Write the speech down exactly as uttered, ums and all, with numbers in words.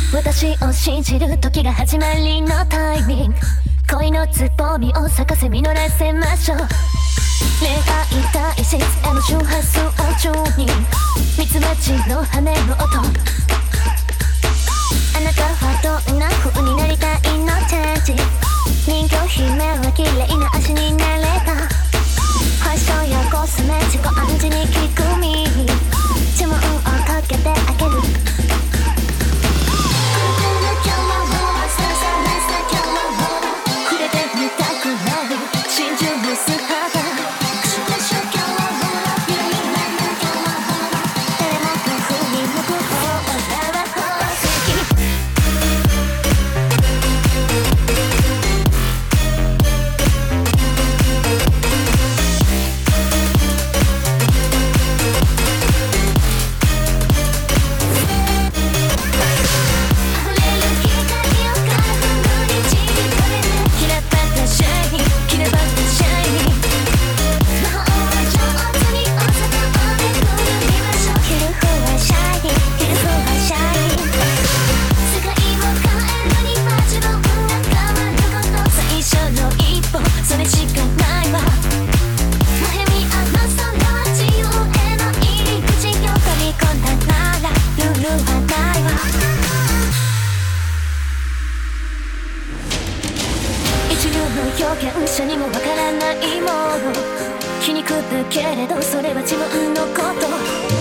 私を信じる時が始まりのタイミング、恋のつぼみを咲かせ実らせましょう。恋愛体質への周波数をチューニング、ミツバチの羽の音。あなたはどんな風になりたいのチェンジ、人魚姫は綺麗な足になれた。ファッションやコスメ自己暗示に聞く耳、注文をかけてあげる。表現者にもわからないもの、皮肉だけれどそれは自分のこと。